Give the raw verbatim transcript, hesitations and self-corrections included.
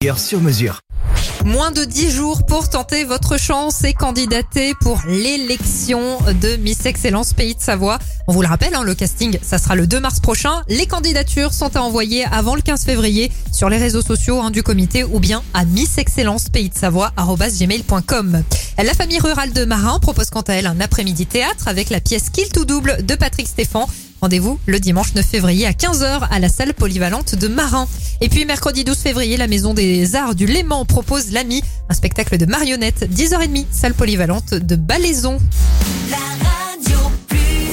sur mesure. Moins de dix jours pour tenter votre chance et candidater pour l'élection de Miss Excellence Pays de Savoie. On vous le rappelle, hein, le casting, ça sera le deux mars prochain. Les candidatures sont à envoyer avant le quinze février sur les réseaux sociaux hein, du comité ou bien à missexcellencepays de Savoie arobase gmail point com. La famille rurale de Marin propose quant à elle un après-midi théâtre avec la pièce Kill tout double de Patrick Stéphan. Rendez-vous le dimanche neuf février à quinze heures à la salle polyvalente de Marin. Et puis mercredi douze février, la Maison des Arts du Léman propose l'Ami, un spectacle de marionnettes, dix heures trente, salle polyvalente de Balaison.